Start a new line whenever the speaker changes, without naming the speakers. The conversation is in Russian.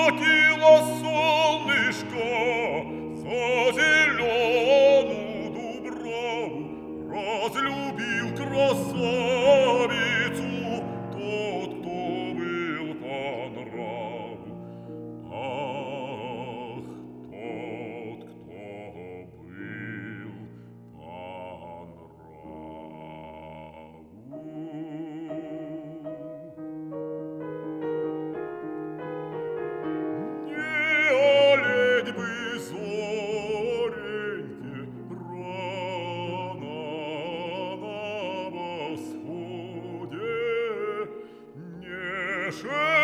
закило солнышко за зеленую дубраву, разлюбил красавицу тот, кто был по нраву. Ах, тот, кто был по нраву. Не олень бы зореньке рано на восходе, не